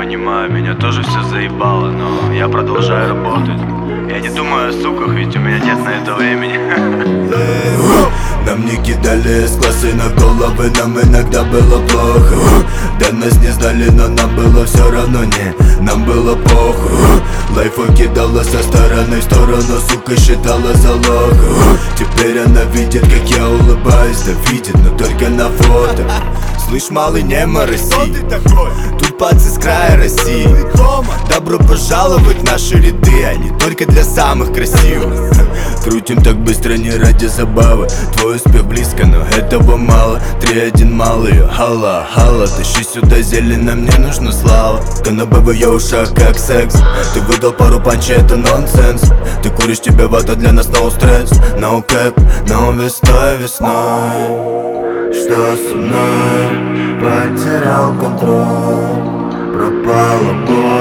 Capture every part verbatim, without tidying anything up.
понимаю, меня тоже все заебало, но я продолжаю работать. Я не думаю о суках, ведь у меня нет на это времени. Нам не кидали с-классы на головы, нам иногда было плохо. Да нас не сдали, но нам было все равно, не, нам было похуй. Лайфу кидала со стороны в сторону, сука считала залог. Теперь она видит, как я улыбаюсь, да видит, но только на фото. Слышь, малый, не мороси, тут пацы с края России. Добро пожаловать в наши ряды, они только для самых красивых. Крутим так быстро не ради забавы, твой успех близко, но этого мало. Три один малый, хала, хала, тащи сюда зелено, мне нужна слава. Канабе в ее ушах как секс, ты выдал пару панчей, это нонсенс. Ты куришь, тебе вода, для нас no стресс. No cap, но весной, весной что со мной? Потерял контроль, пропала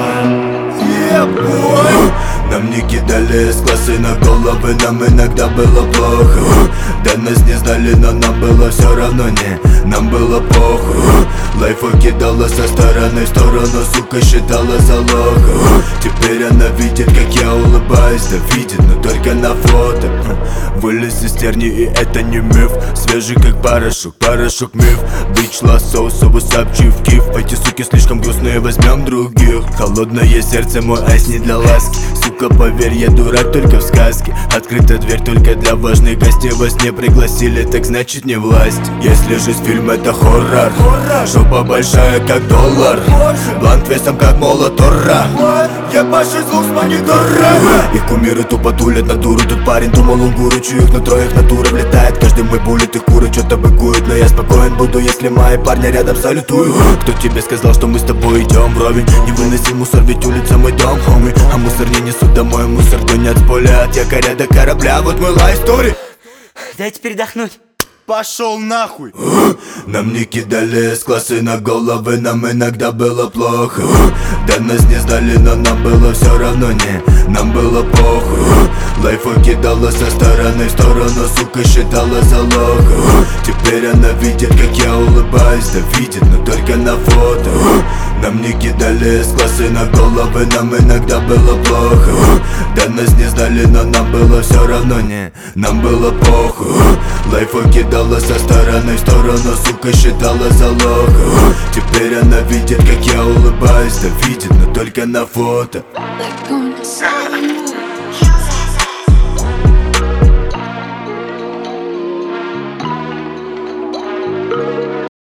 боль. Yeah, boy. Нам не кидали с-классы на головы, нам иногда было плохо. Да нас не сдали, но нам было все равно, не, нам было похуй. Лайфу кидала со стороны в сторону, сука считала залог. Теперь она видит, как я улыбаюсь, да видит, но только на фото. Вылез из терни, и это не миф. Свежий как порошок, порошок миф. Бич лассо, сову сапчи в киф. Эти суки слишком грустные, возьмем других. Холодное сердце, мой айс не для ласки. Сука, поверь, я дурак только в сказке. Открыта дверь только для важных гостей. Вас не пригласили, так значит не власть. Если же фильм это хоррор, жопа большая как доллар, блант весом как молот, ура. Ебаши звук с монитора. Их кумиры тупо тулят натуру. Тут парень думал, он гуру, чую их на троих натура влетает. Каждый мой буллет, их куры что-то быкуют. Но я спокоен буду, если мои парни рядом салютуют. Кто тебе сказал, что мы с тобой идем вровень? Не выноси мусор, ведь улица мой дом, хоми. А мусор не несут домой, мусор гонят с поля. От якоря до корабля, вот мой лайф стори. Дайте передохнуть. Пошел нахуй. Нам не кидали с-классы на головы, нам иногда было плохо. Да нас не сдали, но нам было все равно, не, нам было похуй. Лайфу кидала со стороны в сторону, сука считала залог. Теперь она видит, как я улыбаюсь, да видит, но только на фото. Нам не кидали с-классы на головы, нам иногда было плохо. Да нас не сдали, но нам было все равно, не, нам было похуй. Лайфу кидала со стороны в сторону, сука считала залог. Теперь она видит, как я улыбаюсь, да видит, но только на фото.